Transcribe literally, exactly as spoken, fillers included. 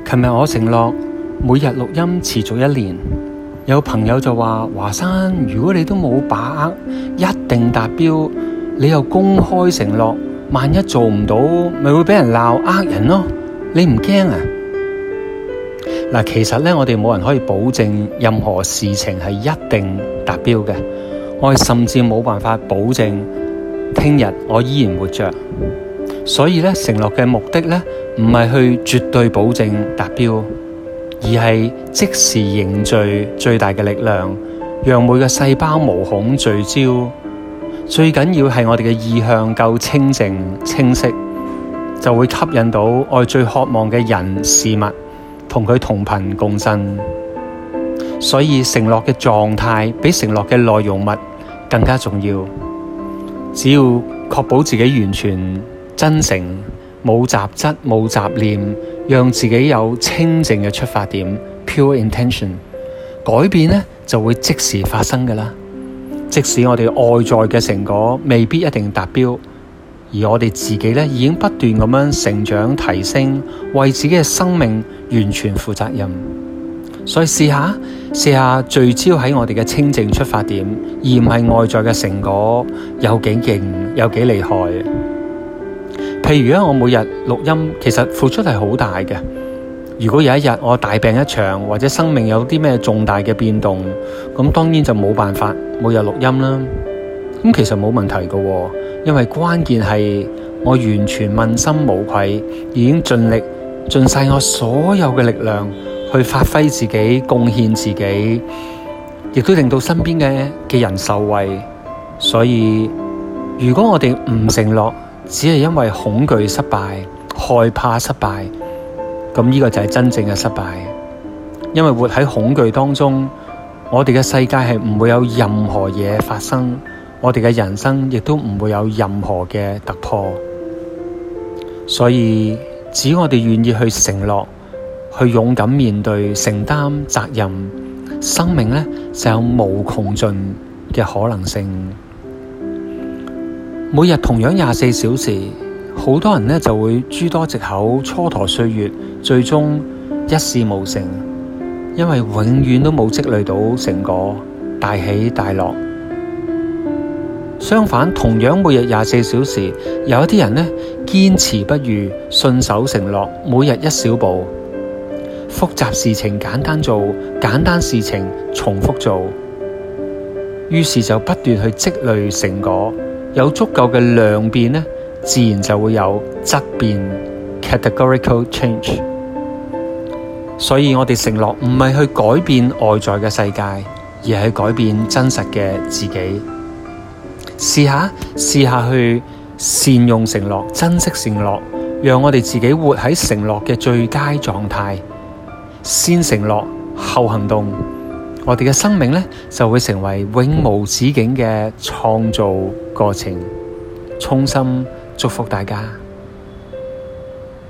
琴日我承諾每日錄音持續一年，有朋友就話華山，如果你都冇把握一定達標，你又公開承諾，萬一做唔到，咪會俾人鬧呃人咯？你唔驚啊？嗱，其實咧，我哋冇人可以保證任何事情係一定達標嘅，我哋甚至冇辦法保證聽日我依然活着。所以咧，承諾嘅目的咧，唔係去絕對保證達標，而係即時凝聚最大嘅力量，讓每個細胞無孔聚焦。最緊要係我哋嘅意向夠清淨清晰，就會吸引到我最渴望嘅人事物，同佢同頻共振。所以承諾嘅狀態比承諾嘅內容物更加重要。只要確保自己完全真誠，冇雜質冇雜念，讓自己有清淨嘅出發點 pure intention， 改變呢就會即時發生㗎喇。即使我哋外在嘅成果未必一定達標，而我哋自己咧已經不斷咁樣成長提升，為自己嘅生命完全負責任。所以試下試下聚焦喺我哋嘅清淨出發點，而唔係外在嘅成果有幾勁有幾厲害。譬如咧，我每日錄音，其實付出係好大嘅。如果有一日我大病一場，或者生命有啲咩重大嘅變動，咁當然就冇辦法每日錄音啦。咁其實冇問題嘅，因為關鍵係我完全問心無愧，已經盡力盡晒我所有嘅力量去發揮自己，貢獻自己，亦都令到身邊嘅嘅人受惠。所以如果我哋唔承諾，只係因為恐懼失敗、害怕失敗，咁呢個就係真正嘅失敗。因為活喺恐懼當中，我哋嘅世界係唔會有任何嘢發生，我哋嘅人生亦都唔會有任何嘅突破。所以只要我哋願意去承諾，去勇敢面對、承擔責任，生命咧就有無窮盡嘅可能性。每日同樣廿四小時，好多人咧就會諸多藉口蹉跎歲月，最終一事無成，因為永遠都冇積累到成果，大起大落。相反，同樣每日廿四小時，有一啲人咧堅持不渝，信守承諾，每日一小步，複雜事情簡單做，簡單事情重複做，於是就不斷去積累成果。有足夠嘅量變呢，自然就會有質變 categorical change。 所以我哋承諾唔係去改變外在嘅世界，而係改變真實嘅自己。試下試下去善用承諾，珍惜承諾，讓我哋自己活喺承諾嘅最佳狀態。先承諾後行動，我哋嘅生命咧就會成為永無止境嘅創造過程。衷心祝福大家。